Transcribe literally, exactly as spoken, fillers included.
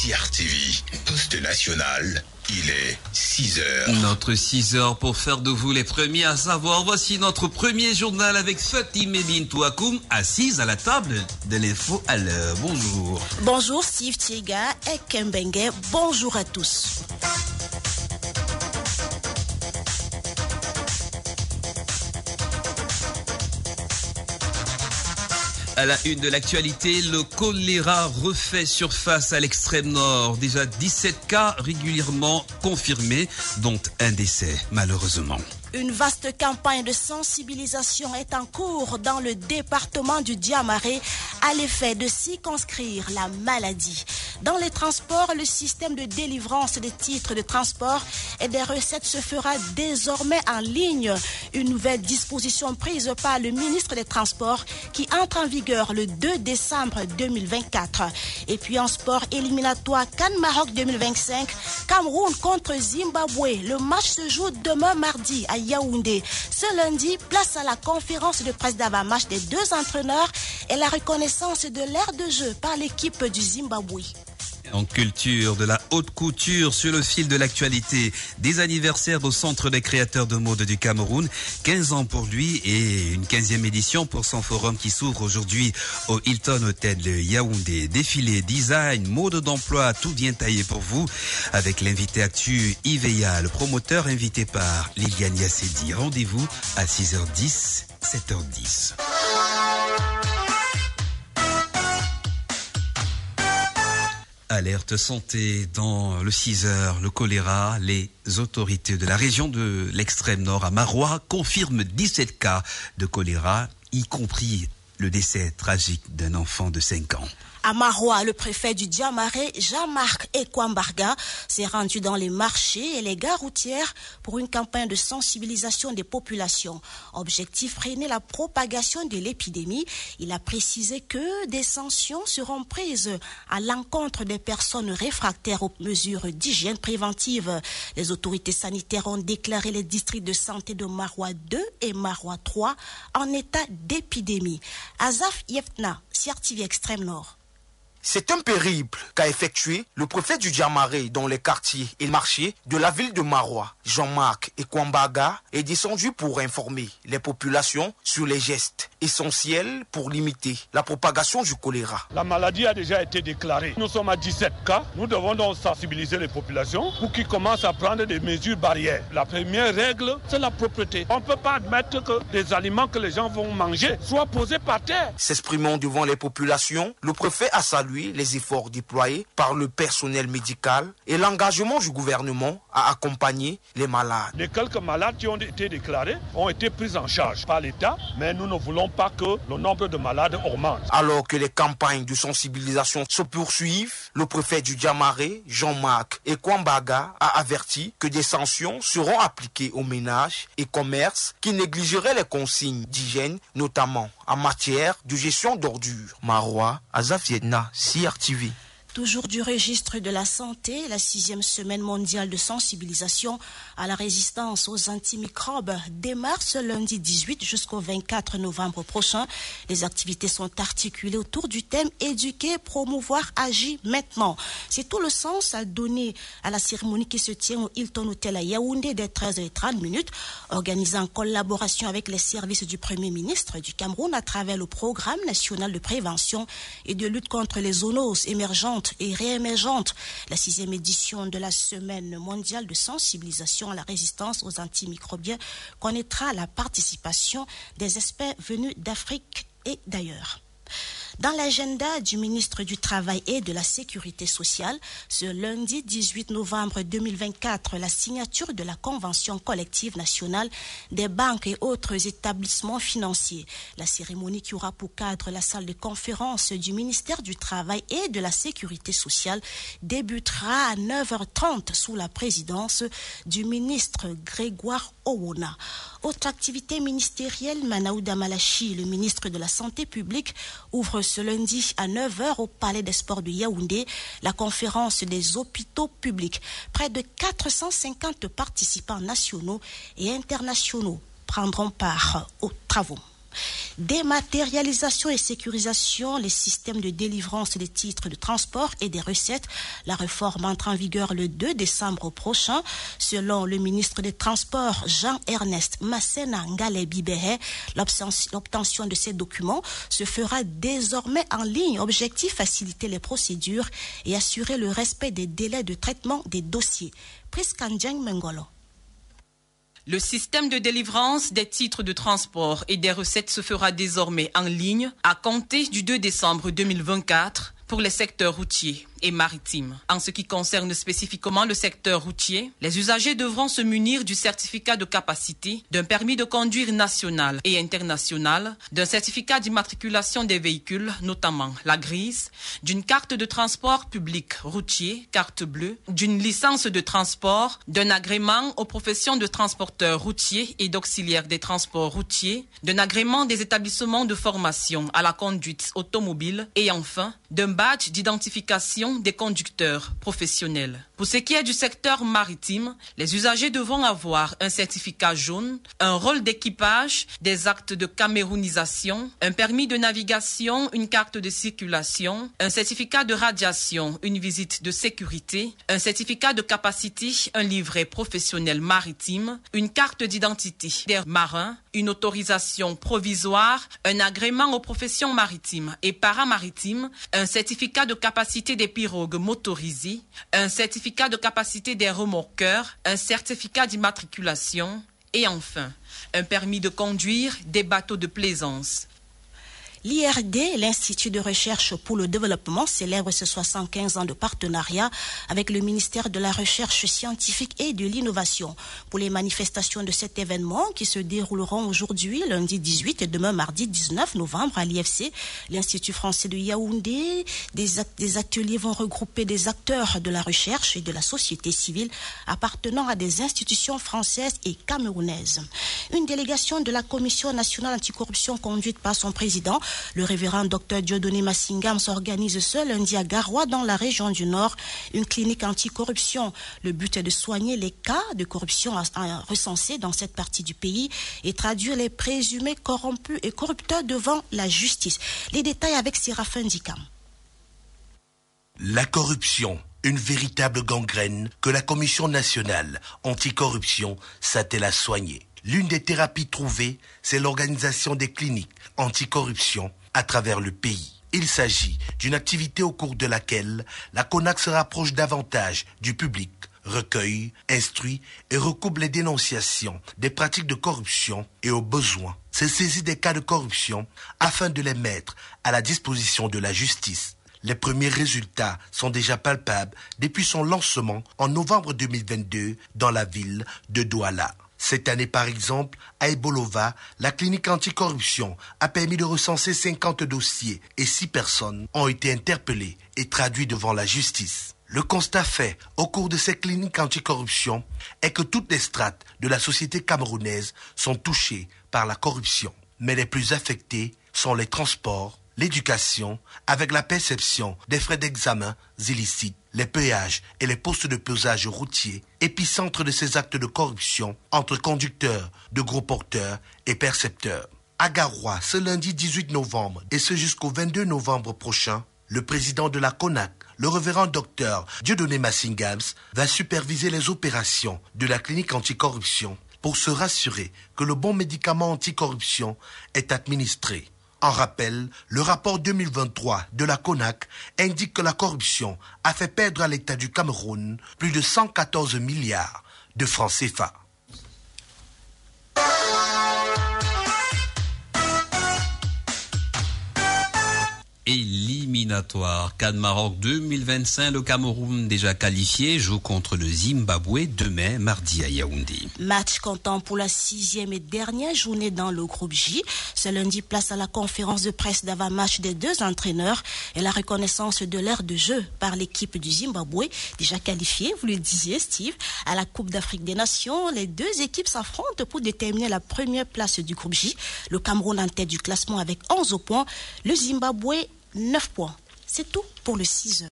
C R T V, poste national, il est six heures. Notre six heures pour faire de vous les premiers à savoir. Voici notre premier journal avec Fatim Bintou Akoum, assise à la table de l'info à l'heure. Bonjour. Bonjour Steve Thiega et Kembengue. Bonjour à tous. À la une de l'actualité, le choléra refait surface à l'extrême nord. Déjà dix-sept cas régulièrement confirmés, dont un décès, malheureusement. Une vaste campagne de sensibilisation est en cours dans le département du Diamaré à l'effet de circonscrire la maladie. Dans les transports, le système de délivrance des titres de transport et des recettes se fera désormais en ligne. Une nouvelle disposition prise par le ministre des Transports qui entre en vigueur le deux décembre deux mille vingt-quatre. Et puis en sport éliminatoire CAN Maroc deux mille vingt-cinq, Cameroun contre Zimbabwe. Le match se joue demain mardi à Yaoundé. Ce lundi, place à la conférence de presse d'avant-match des deux entraîneurs et la reconnaissance de l'aire de jeu par l'équipe du Zimbabwe. En culture, de la haute couture sur le fil de l'actualité, des anniversaires au Centre des créateurs de mode du Cameroun, quinze ans pour lui et une quinzième édition pour son forum qui s'ouvre aujourd'hui au Hilton Hotel de Yaoundé. Défilé, design, mode d'emploi, tout bien taillé pour vous avec l'invité actu Iveya, le promoteur invité par Liliane Yassedi. Rendez-vous à six heures dix, sept heures dix. Alerte santé dans le six heures, le choléra. Les autorités de la région de l'extrême nord à Marois confirment dix-sept cas de choléra, y compris le décès tragique d'un enfant de cinq ans. À Marois, le préfet du Diamaré, Jean-Marc Ekwambarga, s'est rendu dans les marchés et les gares routières pour une campagne de sensibilisation des populations. Objectif, freiner la propagation de l'épidémie. Il a précisé que des sanctions seront prises à l'encontre des personnes réfractaires aux mesures d'hygiène préventive. Les autorités sanitaires ont déclaré les districts de santé de Marois deux et Marois trois en état d'épidémie. Azaf Yeftna, C R T V Extrême Nord. C'est un périple qu'a effectué le préfet du Diamaré dans les quartiers et marchés de la ville de Marois. Jean-Marc Ekwambarga est descendu pour informer les populations sur les gestes essentiels pour limiter la propagation du choléra. La maladie a déjà été déclarée. Nous sommes à dix-sept cas. Nous devons donc sensibiliser les populations pour qu'ils commencent à prendre des mesures barrières. La première règle, c'est la propreté. On ne peut pas admettre que des aliments que les gens vont manger soient posés par terre. S'exprimant devant les populations, le préfet a salué les efforts déployés par le personnel médical et l'engagement du gouvernement à accompagner les malades. Les quelques malades qui ont été déclarés ont été pris en charge par l'État, mais nous ne voulons pas que le nombre de malades augmente. Alors que les campagnes de sensibilisation se poursuivent, le préfet du Diamaré, Jean-Marc Ekwambarga, a averti que des sanctions seront appliquées aux ménages et commerces qui négligeraient les consignes d'hygiène, notamment en matière de gestion d'ordures. Marois, Azaf Yedna, C R T V. Toujours du registre de la santé, la sixième semaine mondiale de sensibilisation à la résistance aux antimicrobes démarre ce lundi dix-huit jusqu'au vingt-quatre novembre prochain. Les activités sont articulées autour du thème « Éduquer, promouvoir, agir maintenant ». C'est tout le sens à donner à la cérémonie qui se tient au Hilton Hotel à Yaoundé dès treize heures trente, organisée en collaboration avec les services du Premier ministre du Cameroun à travers le Programme national de prévention et de lutte contre les zoonoses émergentes et réémergente. La sixième édition de la semaine mondiale de sensibilisation à la résistance aux antimicrobiens connaîtra la participation des experts venus d'Afrique et d'ailleurs. Dans l'agenda du ministre du Travail et de la Sécurité sociale, ce lundi dix-huit novembre deux mille vingt-quatre, la signature de la Convention collective nationale des banques et autres établissements financiers. La cérémonie qui aura pour cadre la salle de conférence du ministère du Travail et de la Sécurité sociale débutera à neuf heures trente sous la présidence du ministre Grégoire Owona. Autre activité ministérielle, Manaouda Malachi, le ministre de la Santé publique, ouvre ce lundi à neuf heures au Palais des Sports de Yaoundé la conférence des hôpitaux publics. Près de quatre cent cinquante participants nationaux et internationaux prendront part aux travaux. Dématérialisation et sécurisation, les systèmes de délivrance des titres de transport et des recettes. La réforme entre en vigueur le deux décembre prochain. Selon le ministre des Transports, Jean-Ernest Massena Ngale-Bibehe, l'obtention de ces documents se fera désormais en ligne. Objectif, faciliter les procédures et assurer le respect des délais de traitement des dossiers. Priskanjang Mengolo. Le système de délivrance des titres de transport et des recettes se fera désormais en ligne à compter du deux décembre deux mille vingt-quatre pour les secteurs routiers et maritimes. En ce qui concerne spécifiquement le secteur routier, les usagers devront se munir du certificat de capacité, d'un permis de conduire national et international, d'un certificat d'immatriculation des véhicules, notamment la grise, d'une carte de transport public routier, carte bleue, d'une licence de transport, d'un agrément aux professions de transporteurs routiers et d'auxiliaires des transports routiers, d'un agrément des établissements de formation à la conduite automobile et enfin d'un badge d'identification des conducteurs professionnels. Pour ce qui est du secteur maritime, les usagers devront avoir un certificat jaune, un rôle d'équipage, des actes de camerounisation, un permis de navigation, une carte de circulation, un certificat de radiation, une visite de sécurité, un certificat de capacité, un livret professionnel maritime, une carte d'identité des marins, une autorisation provisoire, un agrément aux professions maritimes et paramaritimes, un certificat de capacité des pirogues motorisées, un certificat de capacité des remorqueurs, un certificat d'immatriculation et enfin un permis de conduire des bateaux de plaisance. L'I R D, l'Institut de recherche pour le développement, célèbre ses soixante-quinze ans de partenariat avec le ministère de la Recherche scientifique et de l'innovation. Pour les manifestations de cet événement qui se dérouleront aujourd'hui, lundi dix-huit et demain mardi dix-neuf novembre à l'I F C, l'Institut français de Yaoundé, des, des ateliers vont regrouper des acteurs de la recherche et de la société civile appartenant à des institutions françaises et camerounaises. Une délégation de la Commission nationale anticorruption conduite par son président, le révérend docteur Dieudonné Massingam, s'organise ce lundi à Garoua, dans la région du Nord, une clinique anticorruption. Le but est de soigner les cas de corruption recensés dans cette partie du pays et traduire les présumés corrompus et corrupteurs devant la justice. Les détails avec Séraphin Dikam. La corruption, une véritable gangrène que la Commission nationale anticorruption s'attelle à soigner. L'une des thérapies trouvées, c'est l'organisation des cliniques anticorruption à travers le pays. Il s'agit d'une activité au cours de laquelle la CONAC se rapproche davantage du public, recueille, instruit et recoupe les dénonciations des pratiques de corruption et au besoin se saisit des cas de corruption afin de les mettre à la disposition de la justice. Les premiers résultats sont déjà palpables depuis son lancement en novembre deux mille vingt-deux dans la ville de Douala. Cette année, par exemple, à Ebolova, la clinique anticorruption a permis de recenser cinquante dossiers et six personnes ont été interpellées et traduites devant la justice. Le constat fait au cours de ces cliniques anticorruption est que toutes les strates de la société camerounaise sont touchées par la corruption. Mais les plus affectés sont les transports, l'éducation, avec la perception des frais d'examen illicites, les péages et les postes de pesage routiers, épicentre de ces actes de corruption entre conducteurs, de gros porteurs et percepteurs. À Garoua, ce lundi dix-huit novembre et ce jusqu'au vingt-deux novembre prochain, le président de la CONAC, le révérend docteur Dieudonné Massingam, va superviser les opérations de la clinique anticorruption pour se rassurer que le bon médicament anticorruption est administré. En rappel, le rapport deux mille vingt-trois de la CONAC indique que la corruption a fait perdre à l'État du Cameroun plus de cent quatorze milliards de francs C F A. Éliminatoire. CAN Maroc deux mille vingt-cinq, le Cameroun déjà qualifié joue contre le Zimbabwe demain mardi à Yaoundé. Match comptant pour la sixième et dernière journée dans le groupe J. Ce lundi, place à la conférence de presse d'avant-match des deux entraîneurs et la reconnaissance de l'ère de jeu par l'équipe du Zimbabwe, déjà qualifiée, vous le disiez Steve, à la Coupe d'Afrique des Nations. Les deux équipes s'affrontent pour déterminer la première place du groupe J. Le Cameroun en tête du classement avec onze points, le Zimbabwe neuf points. C'est tout pour le six heures.